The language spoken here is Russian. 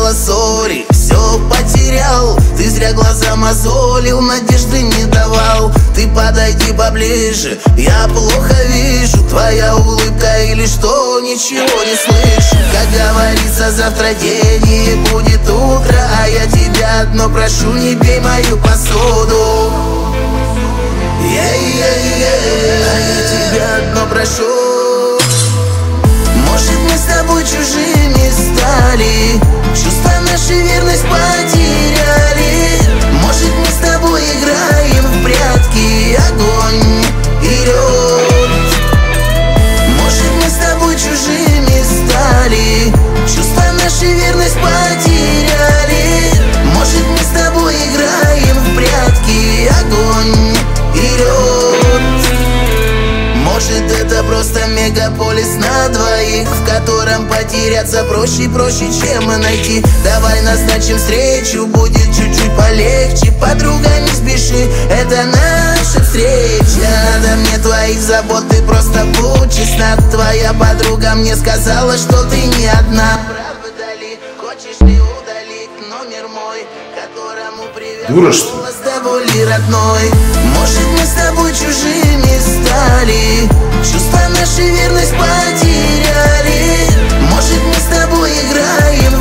сказала сори, все потерял. Ты зря глаза мозолил, надежды не давал. Ты подойди поближе, я плохо вижу. Твоя улыбка или что, ничего не слышу. Как говорится, завтра день и будет утро, а я тебя одно прошу, не бей мою посуду. А я тебя одно прошу. Может, мы с тобой чужими стали, чувства наши верность потеряли. Может, мы с тобой играем в прятки, огонь и лед. Может, мы с тобой чужими стали, чувства наши верность потеряли. Может, мы с тобой играем в прятки, огонь и лед. Может, это просто мегаполис на двоих, в котором потеряться проще, чем найти. Давай назначим встречу, будет чуть-чуть полегче. Подруга, не спеши, это наша встреча. Надо мне твоих забот, ты просто будь честна. Твоя подруга мне сказала, что ты не одна. Правда ли, хочешь ли удалить номер мой, которому привет Дура, что ли? с тобой родной? Может, мы с тобой чужими стали, чувства наши верность потеряли. Может, мы с тобой играем